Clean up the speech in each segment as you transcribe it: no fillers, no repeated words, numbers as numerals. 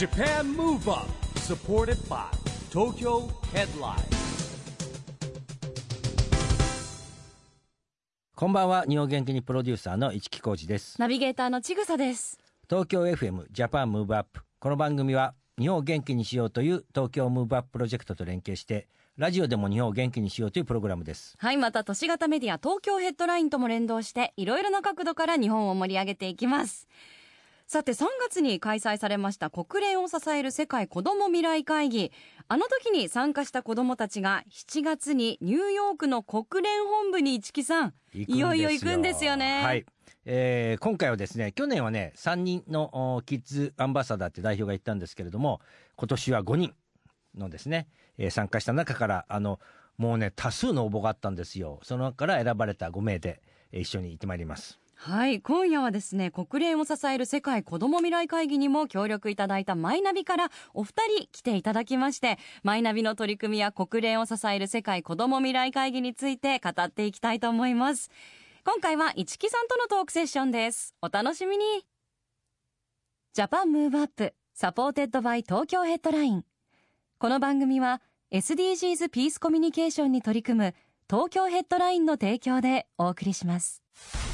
Japan Move Up supported by Tokyo Headline。 こんばんは。日本元気にプロデューサーの市木浩司です。 ナビゲーターのちぐさです。 東京 FM ジャパンムーブアップ。この番組は日本を元気にしようという東京ムーブアッププロジェクトと連携してラジオでも日本を元気にしようというプログラムです。 はい、また都市型メディア東京ヘッドラインとも連動していろいろな角度から日本を盛り上げていきます。さて3月に開催されました国連を支える世界子ども未来会議、あの時に参加した子どもたちが7月にニューヨークの国連本部に市木さんいよいよ行くんですよね。 はい、今回はですね、去年はね3人のキッズアンバサダーって代表が言ったんですけれども、今年は5人のですね、参加した中からもうね多数の応募があったんですよ。その中から選ばれた5名で、一緒に行ってまいります。 はい、今夜はですね、国連を支える世界子ども未来会議にも協力いただいたマイナビからお二人来ていただきまして、マイナビの取り組みや国連を支える世界子ども未来会議について語っていきたいと思います。今回は市木さんとのトークセッションです。お楽しみに。ジャパンムーブアップサポーテッドバイ東京ヘッドライン。この番組は SDGs ピースコミュニケーションに取り組む東京ヘッドラインの提供でお送りします。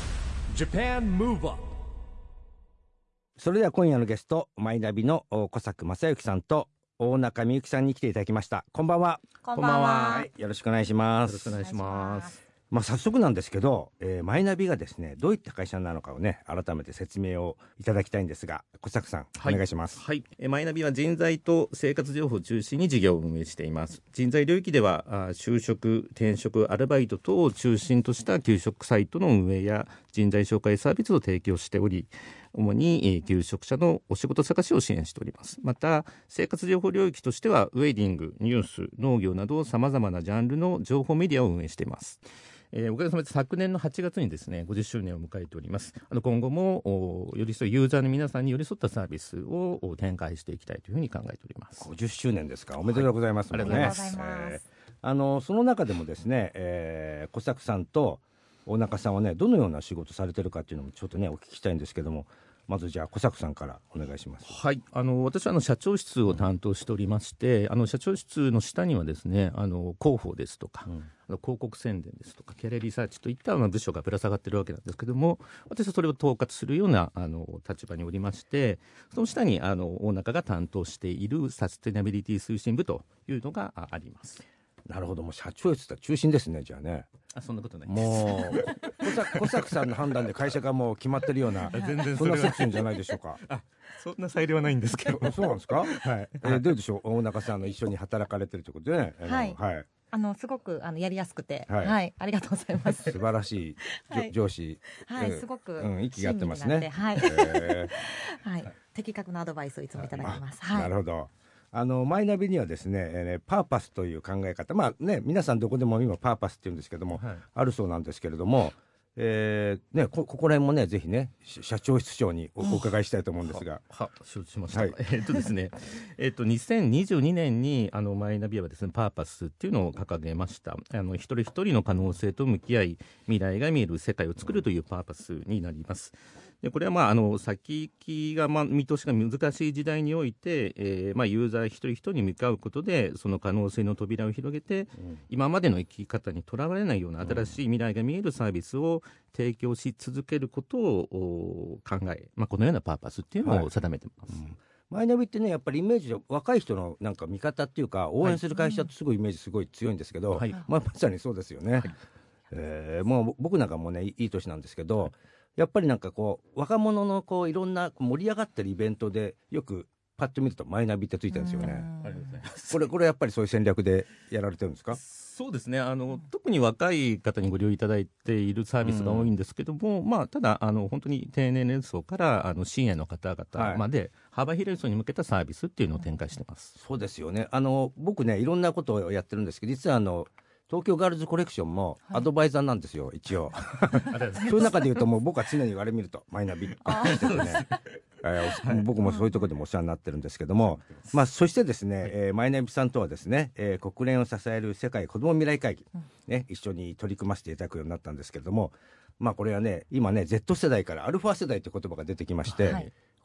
Japan Move Up。 それでは今夜のゲスト、マイナビの小作正幸さんと大中美幸さんに来ていただきました。こんばんは。 こんばんは。 はい、よろしくお願いします。 よろしくお願いします。 早速なんですけど、マイナビがですねどういった会社なのかをね改めて説明をいただきたいんですが、小作さん、 はい、 お願いします。 はい、マイナビは人材と生活情報を中心に事業を運営しています。人材領域では就職、転職、アルバイト等を中心とした求職サイトの運営や人材紹介サービスを提供しており、主に求職者のお仕事探しを支援しております。また生活情報領域としてはウェディング、ニュース、農業などさまざまなジャンルの情報メディアを運営しています。おかげさまで昨年の8月にですね50周年を迎えております。今後もよりそうユーザーの皆さんに寄り添ったサービスを展開していきたいというふうに考えております。 50周年ですか。おめでとうございます、 はい、ありがとうございます。その中でもですね、小作さんと大中さんはねどのような仕事されてるかっていうのもちょっとねお聞きしたいんですけども、まずじゃあ小作さんからお願いします。 はい、私は社長室を担当しておりまして、社長室の下にはですね広報ですとか、広告宣伝ですとかキャリアリサーチといった部署がぶら下がっているわけなんですけども、私はそれを統括するような立場におりまして、その下に大中が担当しているサステナビリティ推進部というのがあります。 なるほど、もう社長室は中心ですね。じゃあね、 そんなことないです。 もう小作さんの判断で会社がもう決まってるような全然そんなセクションじゃないでしょうか。 そんな裁量はないんですけどそうなんですか。 はいどうでしょう、大中さん一緒に働かれてるということでね。 はいはい、 すごくやりやすくて、 はいはい、ありがとうございます。 素晴らしい、 はい、 上司、 はい、すごく、 息が合ってますね。 はい、はい、的確なアドバイスをいつもいただきます。はい、 なるほど。マイナビにはですね、パーパスという考え方、皆さんどこでも今パーパスって言うんですけども、あるそうなんですけれども、ここら辺もねぜひね社長室長にお伺いしたいと思うんですが。 承知しました。ですね、2022年にマイナビはですねパーパスっていうのを掲げました。一人一人の可能性と向き合い未来が見える世界を作るというパーパスになります。でこれは先行きが見通しが難しい時代において、ユーザー一人一人に向かうことでその可能性の扉を広げて、今までの生き方にとらわれないような新しい未来が見えるサービスを提供し続けることを考え、このようなパーパスっていうのを定めています。 マイナビってねやっぱりイメージで若い人のなんか味方っていうか応援する会社ってすごいイメージすごい強いんですけど、まさにそうですよね。もう僕なんかもねいい年なんですけど、やっぱりなんかこう若者のこういろんな盛り上がってるイベントでよくパッと見るとマイナビってついてるんですよね。 ありがとうございます。 これやっぱりそういう戦略でやられてるんですか。 そうですね、特に若い方にご利用いただいているサービスが多いんですけども、ただ本当に低年齢層からシニアの方々まで幅広い層に向けたサービスっていうのを展開してます。 そうですよね。僕ねいろんなことをやってるんですけど、実は東京ガールズコレクションもアドバイザーなんですよ、一応。そういう中で言うともう僕は常にあれ見るとマイナビって言っててね僕もそういうところでもお世話になってるんですけども、そしてですね、マイナビさんとはですね、国連を支える世界子ども未来会議、一緒に取り組ませていただくようになったんですけれども、これはね今ね Z 世代からアルファ世代という言葉が出てきまして、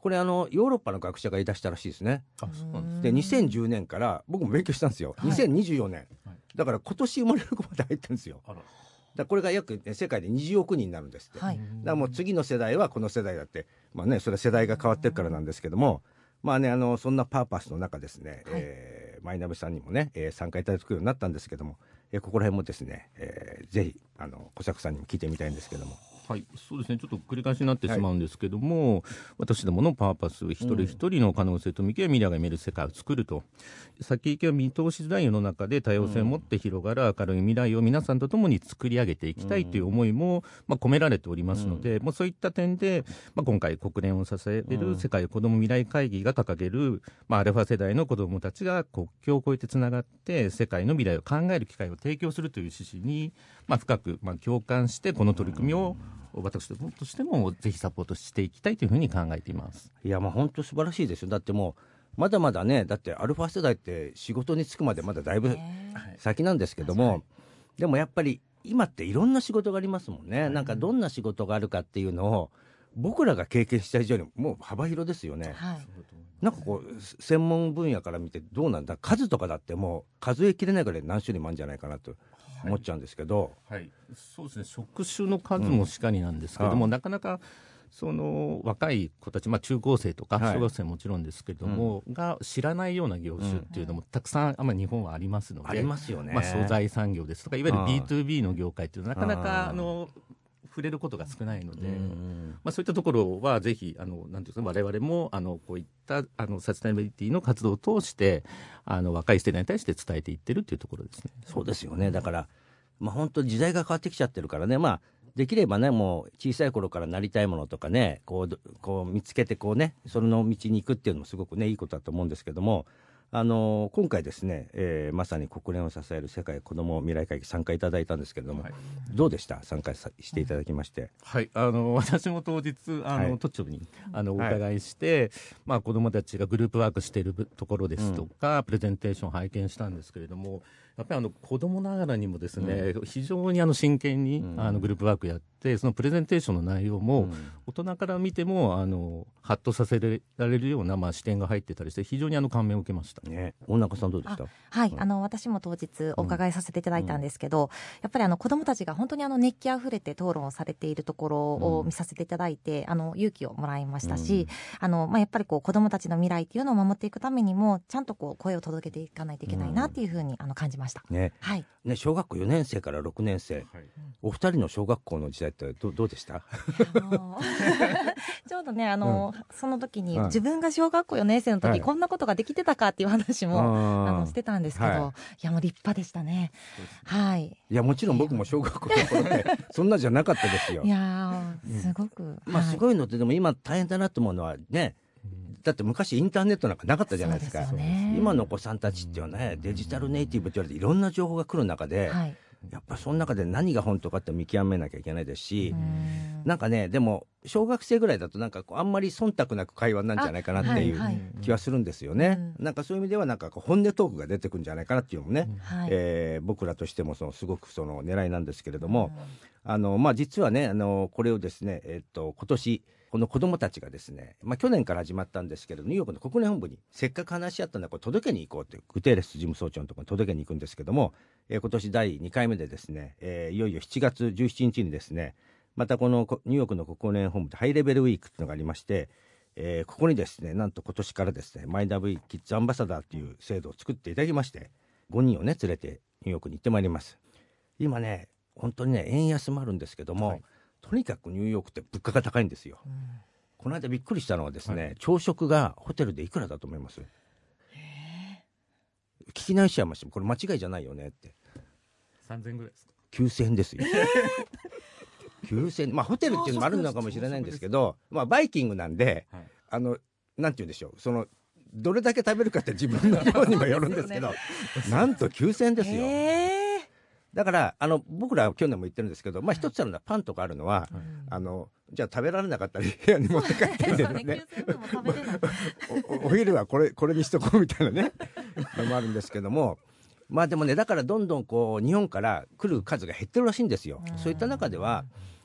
これヨーロッパの学者が言い出したらしいですね。 あ、そうなんで2010年から僕も勉強したんですよ、2024年、だから今年生まれる子まで入ってるんですよ。だからこれが約、世界で20億人になるんですって、だからもう次の世代はこの世代だって、まあね、それは世代が変わってるからなんですけども、まあね、そんなパーパスの中ですね、マイナビさんにもね、参加いただくようになったんですけども、ここら辺もですね、ぜひ小作さんにも聞いてみたいんですけども。 はい、そうですね、ちょっと繰り返しになってしまうんですけども、私どものパーパス、一人一人の可能性と見極め未来が見える世界を作ると、先行きは見通しづらい世の中で多様性を持って広がる明るい未来を皆さんと共に作り上げていきたいという思いも、込められておりますので、そういった点で、今回国連を支える世界子ども未来会議が掲げる、アルファ世代の子どもたちが国境を越えてつながって世界の未来を考える機会を提供するという趣旨に、深く共感してこの取り組みを私どもとしてもぜひサポートしていきたいというふうに考えています。 いや、本当素晴らしいですよ。だってもうまだまだね、だってアルファ世代って仕事に就くまでまだだいぶ先なんですけども、でもやっぱり今っていろんな仕事がありますもんね、なんかどんな仕事があるかっていうのを僕らが経験した以上にもう幅広ですよね、なんかこう専門分野から見てどうなんだ、数とかだってもう数えきれないぐらい何種類もあるんじゃないかなと思っちゃうんですけど、 そうですね、職種の数もしかりなんですけども、なかなかその若い子たち、中高生とか小学生もちろんですけども、が知らないような業種っていうのもたくさん、日本はありますので、 ありますよね、 素材産業ですとかいわゆる B2B の業界っていうのはなかなか触れることが少ないので、そういったところはぜひなんていうんですか、我々もこういったサステナビリティの活動を通して若い世代に対して伝えていってるっていうところですね。 そうですよね。だから本当時代が変わってきちゃってるからね、できればね、もう小さい頃からなりたいものとかね、こう見つけてこうね、その道に行くっていうのもすごくね、いいことだと思うんですけども、今回ですね、まさに国連を支える世界子ども未来会議参加いただいたんですけれども、どうでした、参加していただきまして。 私も当日都庁にお伺いして、子どもたちがグループワークしているところですとか、プレゼンテーションを拝見したんですけれども、やっぱり子どもながらにもですね、非常に真剣にグループワークやって、そのプレゼンテーションの内容も、大人から見てもハッとさせられるような視点が入ってたりして、非常に感銘を受けました。 大中さんどうでした？ 私も当日お伺いさせていただいたんですけど、やっぱり子どもたちが本当に熱気あふれて討論をされているところを見させていただいて、勇気をもらいましたし、やっぱり子どもたちの未来っていうのを守っていくためにもちゃんと声を届けていかないといけないなっていうふうに感じました。 小学校4年生から6年生、お二人の小学校の時代ってどうでした？ ちょうどね、その時に自分が小学校4年生の時、こんなことができてたかっていう話もしてたんですけど、いやもう立派でしたね。 いやもちろん僕も小学校の頃でそんなじゃなかったですよ。 いやすごく、 すごいのって、でも今大変だなと思うのはね、だって昔インターネットなんかなかったじゃないですか。今のお子さんたちっていうのはね、デジタルネイティブと言われていろんな情報が来る中で、やっぱその中で何が本当かって見極めなきゃいけないですし、なんかね、でも小学生ぐらいだとなんかあんまり忖度なく会話なんじゃないかなっていう気はするんですよね。なんかそういう意味ではなんか本音トークが出てくるんじゃないかなっていうのもね、僕らとしてもすごく狙いなんですけれども、実はね、これをですね、今年この子どもたちがですね、去年から始まったんですけれど、ニューヨークの国連本部にせっかく話し合ったので届けに行こうという、グテーレス事務総長のところに届けに行くんですけども、今年第2回目でですね、いよいよ7月17日にですね、またこのニューヨークの国連本部でハイレベルウィークというのがありまして、ここにですね、なんと今年からですね、マイナビキッズアンバサダーという制度を作っていただきまして、5人をね連れてニューヨークに行ってまいります。今ね、本当にね、円安もあるんですけども、とにかくニューヨークって物価が高いんですよ。この間びっくりしたのはですね、朝食がホテルでいくらだと思います？聞き直しちゃいました。これ間違いじゃないよねって。 3000円ぐらいですか ？9000円ですよ。9000円、ホテルっていうのもあるのかもしれないんですけど、バイキングなんで、なんて言うんでしょう、どれだけ食べるかって自分の量にもよるんですけど、なんと9000円ですよ。だから僕らは去年も言ってるんですけど、一つあるのはパンとかあるのは、じゃあ食べられなかったら部屋に持って帰ってみてねお昼はこれにしとこうみたいなねのもあるんですけども、でもね、だからどんどん日本から来る数が減ってるらしいんですよ。そういった中では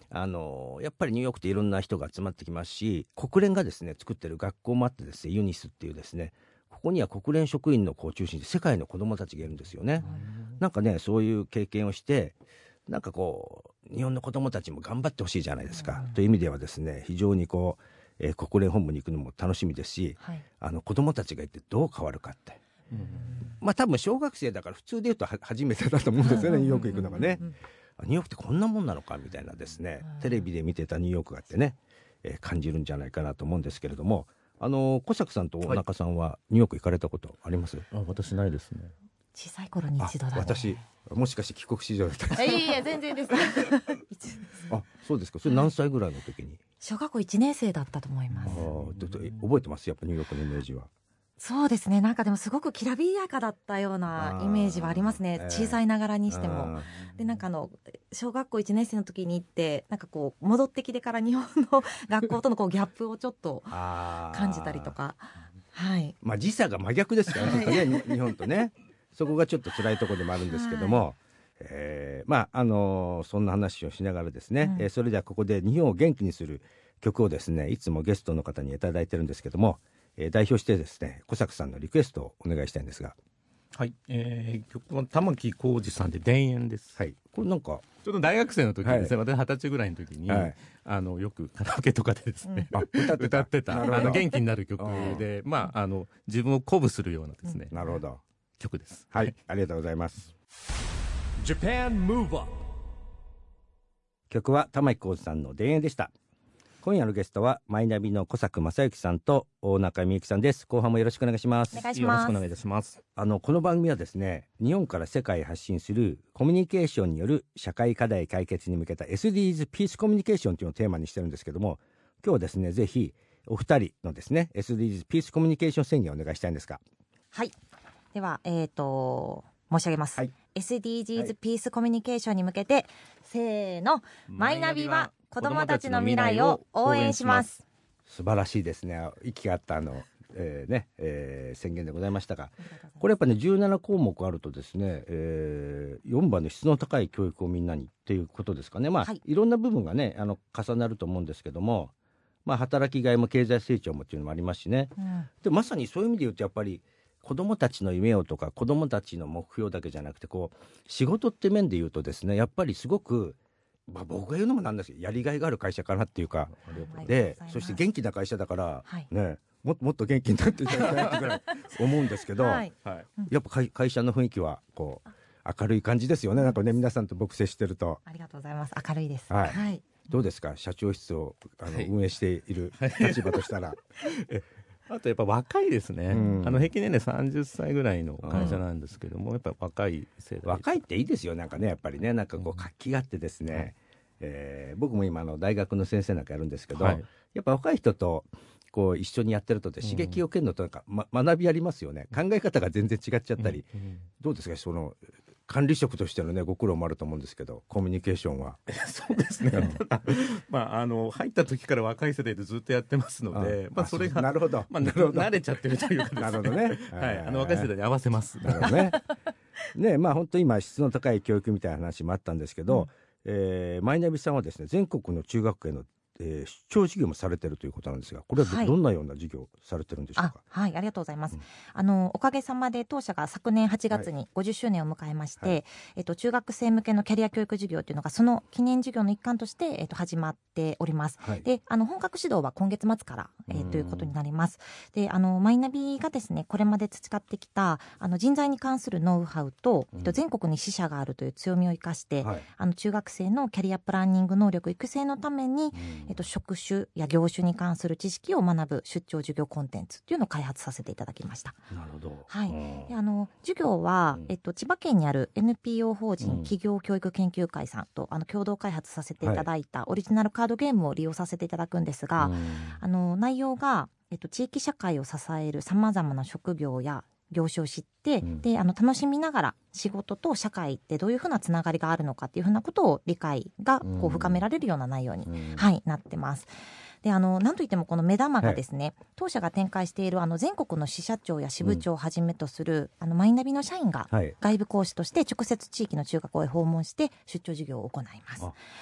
やっぱりニューヨークっていろんな人が集まってきますし、国連がですね作ってる学校もあってですね、ユニスっていうですね、ここには国連職員のこう中心で世界の子どもたちがいるんですよね。なんかね、そういう経験をして、なんかこう日本の子どもたちも頑張ってほしいじゃないですか、という意味ではですね、非常にこう、国連本部に行くのも楽しみですし、子どもたちがいてどう変わるかって、まあ多分小学生だから普通で言うと初めてだと思うんですよね、ニューヨーク行くのがね。ニューヨークってこんなもんなのかみたいなですね、テレビで見てたニューヨークがあってね、感じるんじゃないかなと思うんですけれども、小作さんと大中さんはニューヨーク行かれたことあります？ 私ないですね。 小さい頃に一度だね。 私もしかして帰国子女だったんですか？ いや全然ですあ、そうですか。それ何歳ぐらいの時に？ 小学校1年生だったと思います。 覚えてます？やっぱニューヨークのイメージは。 そうですね、なんかでもすごくきらびやかだったようなイメージはありますね、小さいながらにしても。でなんか小学校1年生の時に行って、なんかこう戻ってきてから日本の学校とのこうギャップをちょっと感じたりとか、はい、 まあ時差が真逆ですからね、ね日本とね、そこがちょっと辛いところでもあるんですけども、まあそんな話をしながらですね、それではここで日本を元気にする曲をですね、いつもゲストの方にいただいてるんですけども、代表してですね、小作さんのリクエストをお願いしたいんですが。 はい、曲は玉置浩二さんで田園です。 はい、これなんかちょっと大学生の時ですね、私20歳ぐらいの時に、よくカラオケとかでですね、歌ってた元気になる曲で、まあ自分を鼓舞するようなですね、 なるほど曲です。 はい、ありがとうございます。 Japan Move Up。 曲は玉置浩二さんの田園でした。今夜のゲストはマイナビの小作正幸さんと大中美幸さんです。後半もよろしくお願いします。 お願いします。 よろしくお願いいたします。 この番組はですね、日本から世界へ発信するコミュニケーションによる社会課題解決に向けた SDGs ピースコミュニケーションというのをテーマにしてるんですけども、今日はですね、ぜひお二人のですね SDGs ピースコミュニケーション宣言をお願いしたいんですが。 はい、では申し上げます、SDGs ピースコミュニケーションに向けて、せーの、マイナビは子どもたちの未来を応援します。 素晴らしいですね。息があった宣言でございましたが、これやっぱね17項目あるとですね、4番の質の高い教育をみんなにっていうことですかね。まあ、いろんな部分がね重なると思うんですけども、まあ、働きがいも経済成長もっていうのもありますしね、でまさにそういう意味で言うとやっぱり子どもたちの夢をとか子どもたちの目標だけじゃなくて、こう仕事って面で言うとですね、やっぱりすごく、まあ、僕が言うのもなんですけどやりがいがある会社かなっていうか、でそして元気な会社だから、ね、もっと元気になっていただきたいってぐらい思うんですけど、やっぱ会社の雰囲気はこう明るい感じですよね。なんかね、皆さんと僕接してると。 ありがとうございます。明るいです。 どうですか、社長室を運営している立場としたら。 あとやっぱ若いですね、平均年齢30歳ぐらいの会社なんですけども、やっぱ若い世代、 若いっていいですよ。なんかね、やっぱりね、なんかこう活気があってですね、僕も今大学の先生なんかやるんですけど、やっぱ若い人とこう一緒にやってると刺激を受けるのとなんか、学びありますよね。考え方が全然違っちゃったり、どうですか、その管理職としてのねご苦労もあると思うんですけど、コミュニケーションは。 そうですね、まあ入った時から若い世代でずっとやってますので、まあそれがなるほど、 慣れちゃってるというかですね。 なるほどね、 若い世代に合わせます。 なるほどね。ね、まあ本当今質の高い教育みたいな話もあったんですけど、マイナビさんはですね、全国の中学校への出張授業もされてるということなんですが、これはどんなような授業をされてるんでしょうか。 はい、ありがとうございます。おかげさまで当社が昨年8月に50周年を迎えまして、中学生向けのキャリア教育授業というのがその記念授業の一環として、始まっております。で、本格指導は今月末から、ということになります。で、マイナビがですね、これまで培ってきた人材に関するノウハウと、全国に支社があるという強みを生かして、中学生のキャリアプランニング能力育成のために、職種や業種に関する知識を学ぶ出張授業コンテンツというのを開発させていただきました。 なるほど。 はい。で授業は、千葉県にある NPO 法人企業教育研究会さんと共同開発させていただいたオリジナルカードゲームを利用させていただくんですが、内容が、地域社会を支えるさまざまな職業や業種を知って、で楽しみながら仕事と社会ってどういうふうなつながりがあるのかっていうふうなことを理解がこう深められるような内容に、なってます。でなんといってもこの目玉がですね、当社が展開している全国の支社長や支部長をはじめとする、マイナビの社員が外部講師として直接地域の中学校へ訪問して出張授業を行います。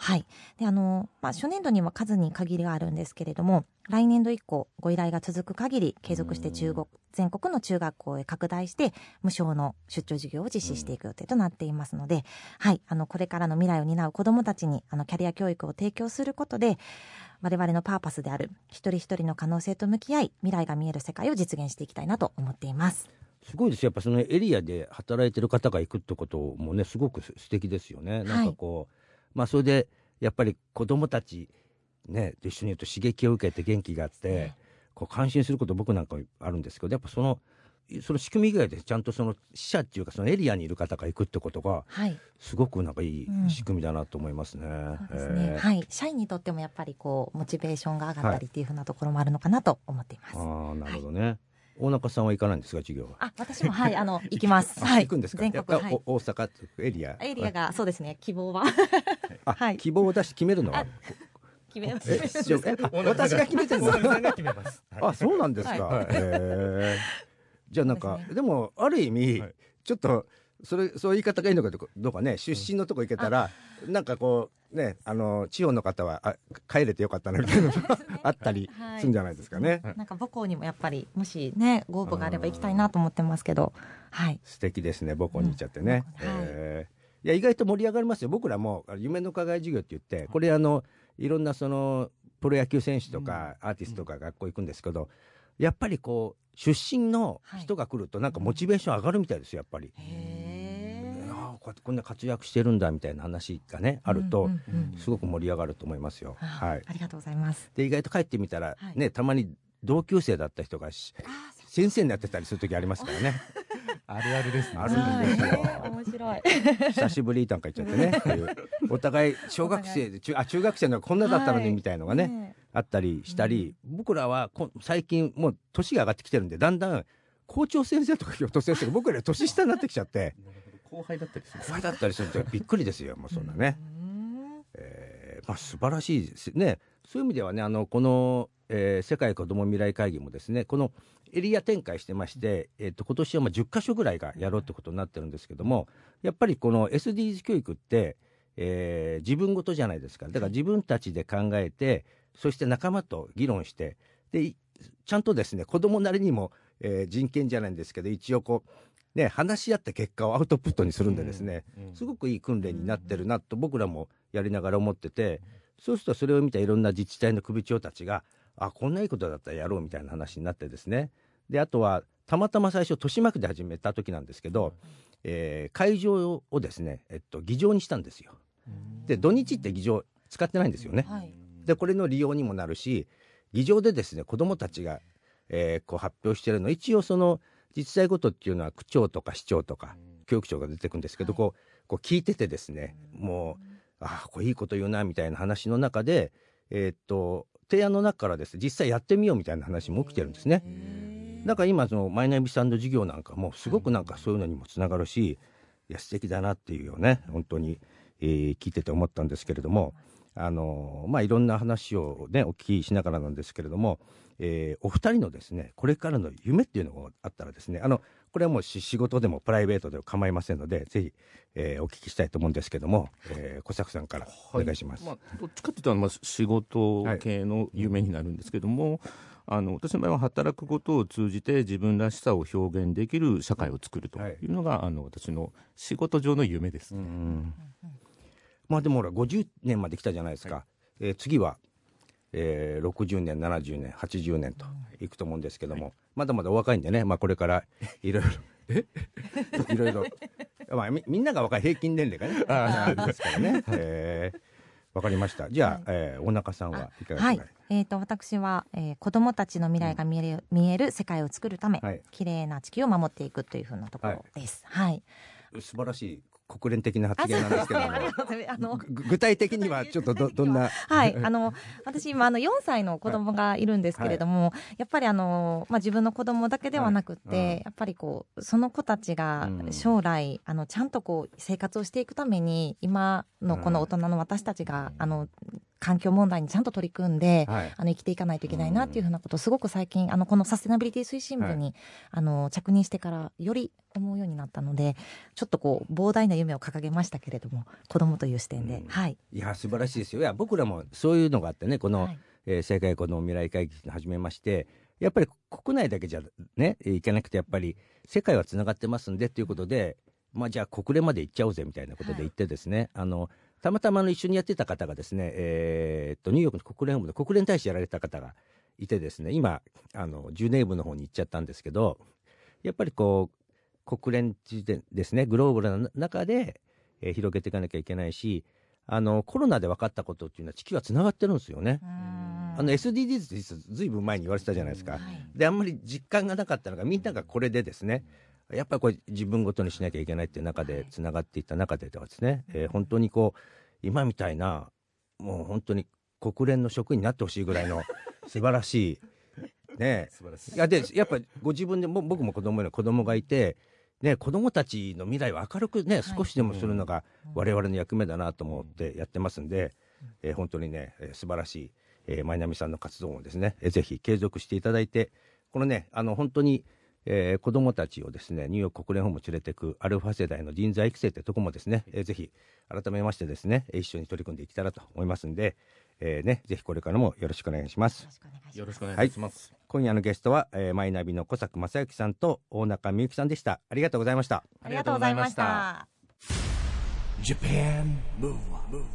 はい。で、初年度には数に限りがあるんですけれども、来年度以降、ご依頼が続く限り、継続して全国の中学校へ拡大して、無償の出張授業を実施していく予定となっていますので、はい。これからの未来を担う子どもたちに、キャリア教育を提供することで、我々のパーパスである、一人一人の可能性と向き合い、未来が見える世界を実現していきたいなと思っています。 すごいですよ。やっぱそのエリアで働いてる方が行くってこともね、すごく素敵ですよね。なんかこう、それでやっぱり子どもたちねと一緒にいると刺激を受けて元気があって、こう感心すること僕なんかあるんですけど、やっぱその仕組み以外でちゃんとその支社っていうかそのエリアにいる方が行くってことが、すごくなんかいい仕組みだなと思いますね。 そうですね。はい。社員にとってもやっぱりこうモチベーションが上がったりっていうふうなところもあるのかなと思っています。 なるほどね。大中さんは行かないんですか、授業は。 私も行きます。はい。 行くんですか。 全国、 大阪エリアがそうですね。希望は希望を出して決めるのは決めます。 私が決めてるの。 大中さんが決めます。 そうなんですか。じゃあなんかでもある意味ちょっとそういう言い方がいいのかどうかね、出身のとこ行けたらなんかこうね、地方の方は帰れてよかったなみたいなのがあったりするんじゃないですかね。 なんか母校にもやっぱりもしねご応募があれば行きたいなと思ってますけど、 素敵ですね、母校に行っちゃってね。いや意外と盛り上がりますよ。僕らも夢の課外授業って言って、これいろんなそのプロ野球選手とかアーティストとか学校行くんですけど、やっぱりこう出身の人が来るとなんかモチベーション上がるみたいですよ、やっぱり。こんな活躍してるんだみたいな話がねあるとすごく盛り上がると思いますよ。 ありがとうございます。 で意外と帰ってみたらね、たまに同級生だった人が先生になってたりする時ありますからね。 あるあるですね。 あるんですよ。 面白い。 久しぶりなんか言っちゃってね。お互い小学生で中学生のこんなだったのにみたいのがねあったりしたり、僕らは最近もう年が上がってきてるんで、だんだん校長先生とか教頭先生が僕らより年下になってきちゃって。 後輩だったりする。 後輩だったりするとびっくりですよ。もうそんなね。素晴らしいですね。そういう意味ではね、この、世界子ども未来会議もですね、このエリア展開してまして、今年は10カ所ぐらいがやろうってことになってるんですけども、やっぱりこの SDGs 教育って、自分ごとじゃないですか。だから自分たちで考えて、そして仲間と議論して、でちゃんとですね子どもなりにも、人権じゃないんですけど、一応こうね、話し合った結果をアウトプットにするんでですね、すごくいい訓練になってるなと僕らもやりながら思ってて、そうするとそれを見たいろんな自治体の首長たちがこんないいことだったらやろうみたいな話になってですね。であとはたまたま最初豊島区で始めた時なんですけど、会場をですね、議場にしたんですよ。で土日って議場使ってないんですよね。でこれの利用にもなるし、議場でですね子どもたちが、こう発表してるの、一応その自治体ごとっていうのは区長とか市長とか教育長が出てくるんですけど、こう聞いててですね、もうこれいいこと言うなみたいな話の中で、提案の中からですね実際やってみようみたいな話も起きてるんですね。だから今そのマイナビさんの授業なんかもすごくなんかそういうのにもつながるし、いや素敵だなっていうよね本当に、聞いてて思ったんですけれども、いろんな話をねお聞きしながらなんですけれども、お二人のですねこれからの夢っていうのがあったらですね、これはもう仕事でもプライベートでも構いませんのでぜひ、お聞きしたいと思うんですけども、小作さんからお願いします。 どっちかというと仕事系の夢になるんですけども、私の場合は働くことを通じて自分らしさを表現できる社会を作るというのが、私の仕事上の夢ですね。 でもほら50年まで来たじゃないですか。次は60年70年80年といくと思うんですけども、まだまだお若いんでね、これからいろいろみんなが若い平均年齢がねですからね。わかりました。じゃあ、大中さんはいかがですか。 私は、子どもたちの未来が見える世界を作るため、綺麗な地球を守っていくというふうなところです。 素晴らしい国連的な発言なんですけども、具体的にはちょっとどんな私今4歳の子供がいるんですけれども、やっぱり自分の子供だけではなくってやっぱりこうその子たちが将来ちゃんとこう生活をしていくために今のこの大人の私たちが考環境問題にちゃんと取り組んで、 はい、 生きていかないといけないなっていうふうなことをすごく最近このサステナビリティ推進部に、着任してからより思うようになったので、ちょっとこう膨大な夢を掲げましたけれども、子どもという視点で、 いや素晴らしいですよ。いや僕らもそういうのがあってね、この、世界子ども未来会議を始めまして、やっぱり国内だけじゃねいけなくて、やっぱり世界はつながってますんでということで、じゃあ国連まで行っちゃおうぜみたいなことで言ってですね、たまたま一緒にやってた方がですね、ニューヨークの国連本部で国連大使やられた方がいてですね、今ジュネーブの方に行っちゃったんですけど、やっぱりこう国連ですね、グローバルな中で、広げていかなきゃいけないし、コロナで分かったことっていうのは地球はつながってるんですよね。SDGs って実はずいぶん前に言われてたじゃないですか、であんまり実感がなかったのが、みんながこれでですね、やっぱりこれ自分ごとにしなきゃいけないっていう中でつながっていった中ではですね、本当にこう今みたいなもう本当に国連の職員になってほしいぐらいの素晴らしいねいやでやっぱりご自分で僕も子供がいて、ね、子供たちの未来を明るくね少しでもするのが我々の役目だなと思ってやってますんで、本当にね素晴らしい舞波さんの活動をですね、ぜひ継続していただいて、このね本当に子どもたちをですねニューヨーク国連本部連れていくアルファ世代の人材育成というところもですね、ぜひ改めましてですね一緒に取り組んでいけたらと思いますんで、ぜひこれからもよろしくお願いします。 よろしくお願いします。 今夜のゲストは、マイナビの小作正幸さんと大中美幸さんでした。ありがとうございました。 ありがとうございました。 Japan Move Up。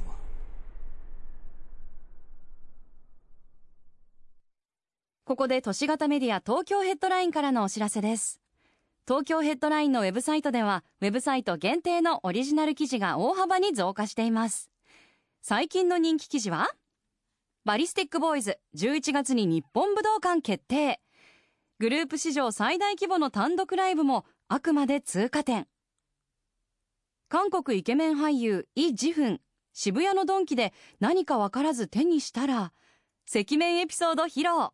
ここで都市型メディア東京ヘッドラインからのお知らせです。東京ヘッドラインのウェブサイトでは、ウェブサイト限定のオリジナル記事が大幅に増加しています。最近の人気記事は、バリスティックボーイズ11月に日本武道館決定。グループ史上最大規模の単独ライブもあくまで通過点。韓国イケメン俳優イ・ジフン、渋谷のドンキで何か分からず手にしたら赤面エピソード披露。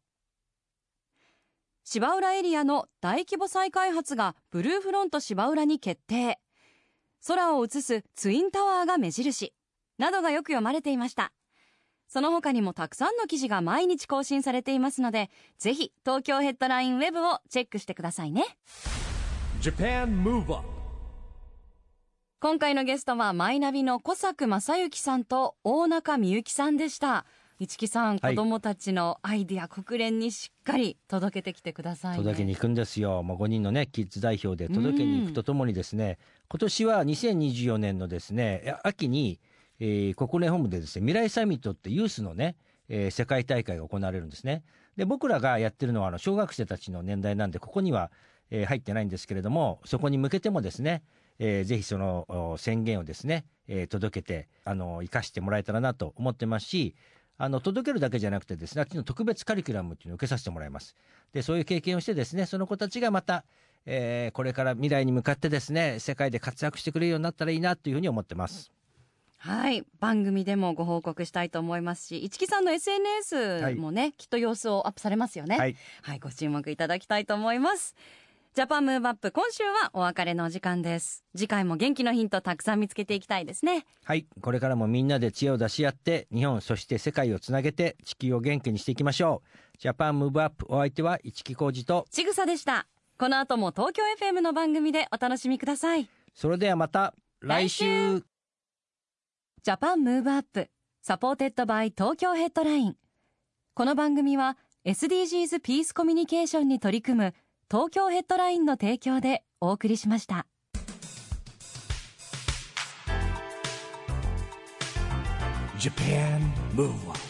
芝浦エリアの大規模再開発がブルーフロント芝浦に決定。空を映すツインタワーが目印などがよく読まれていました。その他にもたくさんの記事が毎日更新されていますので、ぜひ東京ヘッドラインウェブをチェックしてくださいね。 Japan Move Up。 今回のゲストはマイナビの小作正幸さんと大中美幸さんでした。市木さん、子どもたちのアイディア、国連にしっかり届けてきてくださいね。 届けに行くんですよ。もう5人のねキッズ代表で届けに行くとともにですね、今年は2024年のですね秋に、国連本部でですね未来サミットってユースのね、世界大会が行われるんですね。で僕らがやってるのは小学生たちの年代なんでここには、入ってないんですけれども、そこに向けてもですね、ぜひその宣言をですね、届けて生かしてもらえたらなと思ってますし、届けるだけじゃなくてですね、秋の特別カリキュラムっていうのを受けさせてもらいます。でそういう経験をしてですね、その子たちがまた、これから未来に向かってですね世界で活躍してくれるようになったらいいなというふうに思ってます。 はい、番組でもご報告したいと思いますし、市木さんの SNS もね、きっと様子をアップされますよね。はい、ご注目いただきたいと思います。ジャパンムーブアップ、今週はお別れのお時間です。次回も元気のヒントたくさん見つけていきたいですね。 はい、これからもみんなで知恵を出し合って日本そして世界をつなげて地球を元気にしていきましょう。ジャパンムーブアップ、お相手は市木浩二とちぐさでした。この後も東京 FM の番組でお楽しみください。 それではまた来週。 ジャパンムーブアップ、サポーテッドバイ東京ヘッドライン。この番組は SDGs ピースコミュニケーションに取り組む東京ヘッドラインの提供でお送りしました。 Japan Move Up。